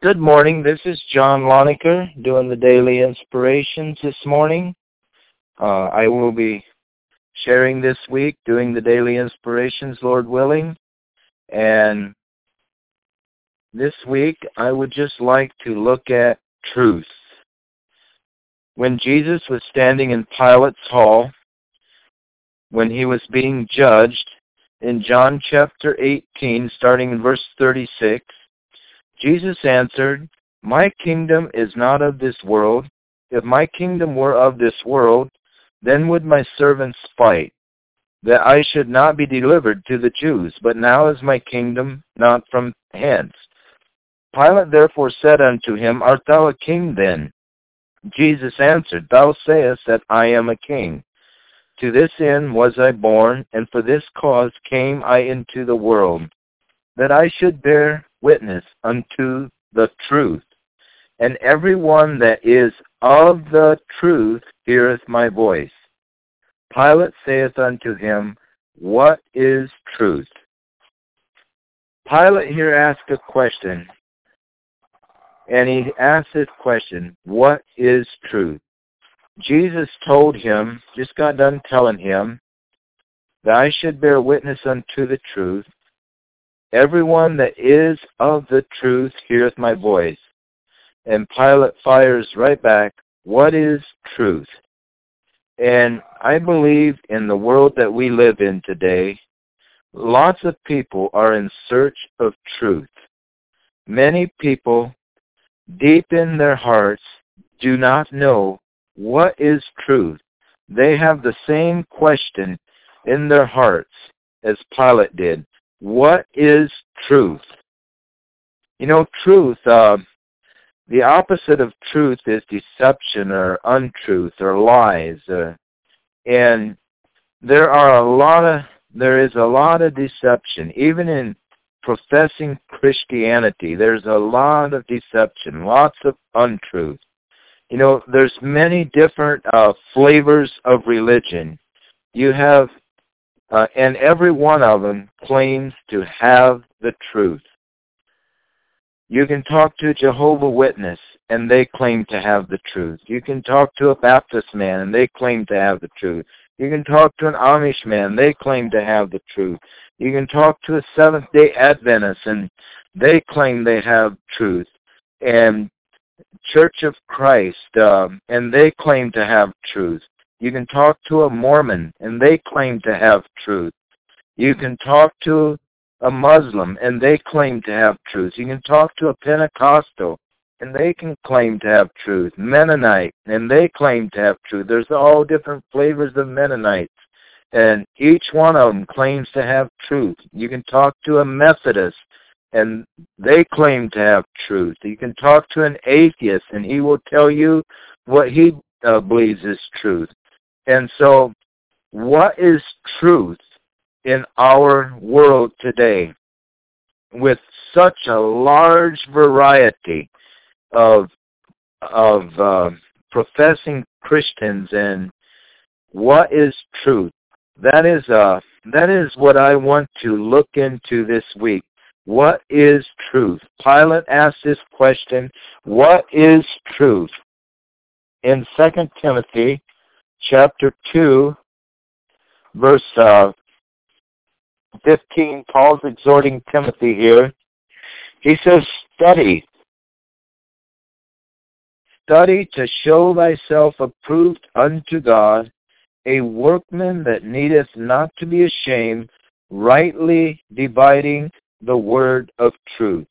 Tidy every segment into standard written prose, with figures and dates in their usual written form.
Good morning. This is John Lonecker doing the Daily Inspirations this morning. I will be sharing this week, doing the Daily Inspirations, Lord willing. And this week, I would just like to look at truth. When Jesus was standing in Pilate's hall, when he was being judged, in John chapter 18, starting in verse 36, Jesus answered, "My kingdom is not of this world. If my kingdom were of this world, then would my servants fight, that I should not be delivered to the Jews. But now is my kingdom not from hence." Pilate therefore said unto him, "Art thou a king then?" Jesus answered, "Thou sayest that I am a king. To this end was I born, and for this cause came I into the world, that I should bear witness unto the truth. And every one that is of the truth heareth my voice." Pilate saith unto him, "What is truth?" Pilate here asked a question, and he asked this question, what is truth? Jesus told him, just got done telling him, that I should bear witness unto the truth. Everyone that is of the truth heareth my voice. And Pilate fires right back, what is truth? And I believe in the world that we live in today, lots of people are in search of truth. Many people, deep in their hearts, do not know what is truth. They have the same question in their hearts as Pilate did. What is truth? You know, truth, the opposite of truth is deception or untruth or lies. And there is a lot of deception. Even in professing Christianity, there's a lot of deception, lots of untruth. You know, there's many different flavors of religion. You have and every one of them claims to have the truth. You can talk to a Jehovah's Witness, and they claim to have the truth. You can talk to a Baptist man, and they claim to have the truth. You can talk to an Amish man, they claim to have the truth. You can talk to a Seventh-day Adventist, and they claim they have truth. And Church of Christ, and they claim to have truth. You can talk to a Mormon, and they claim to have truth. You can talk to a Muslim, and they claim to have truth. You can talk to a Pentecostal, and they can claim to have truth. Mennonite, and they claim to have truth. There's all different flavors of Mennonites, and each one of them claims to have truth. You can talk to a Methodist, and they claim to have truth. You can talk to an atheist, and he will tell you what he believes is truth. And so, what is truth in our world today? With such a large variety of professing Christians, and what is truth? That is what I want to look into this week. What is truth? Pilate asked this question, what is truth? In 2 Timothy chapter 2, verse 15, Paul's exhorting Timothy here. He says, Study to show thyself approved unto God, a workman that needeth not to be ashamed, rightly dividing the word of truth.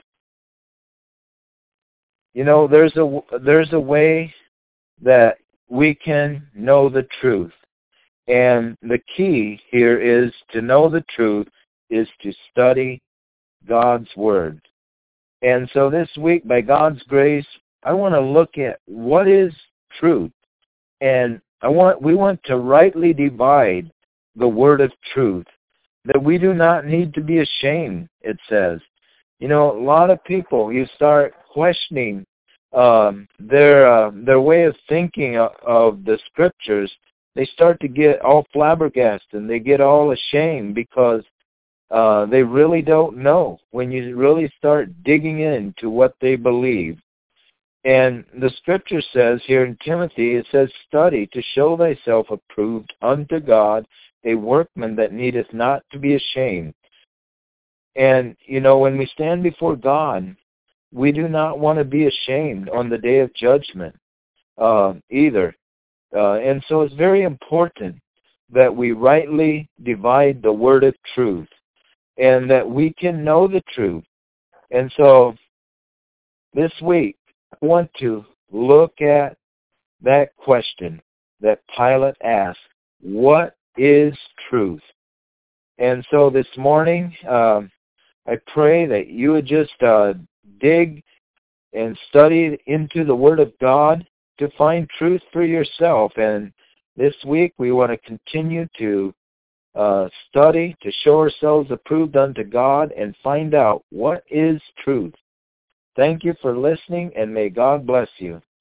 You know, there's a way that we can know the truth. And the key here is to know the truth is to study God's Word. And so this week, by God's grace, I want to look at what is truth. And we want to rightly divide the word of truth, that we do not need to be ashamed, it says. You know, a lot of people, you start questioning their way of thinking of the Scriptures. They start to get all flabbergasted, and they get all ashamed because They really don't know when you really start digging into what they believe. And the scripture says here in Timothy, it says, study to show thyself approved unto God, a workman that needeth not to be ashamed. And, when we stand before God, we do not want to be ashamed on the day of judgment either. And so it's very important that we rightly divide the word of truth and that we can know the truth. And so this week, I want to look at that question that Pilate asked, what is truth? And so this morning, I pray that you would just dig and study into the Word of God to find truth for yourself. And this week we want to continue to study to show ourselves approved unto God and find out what is truth. Thank you for listening, and may God bless you.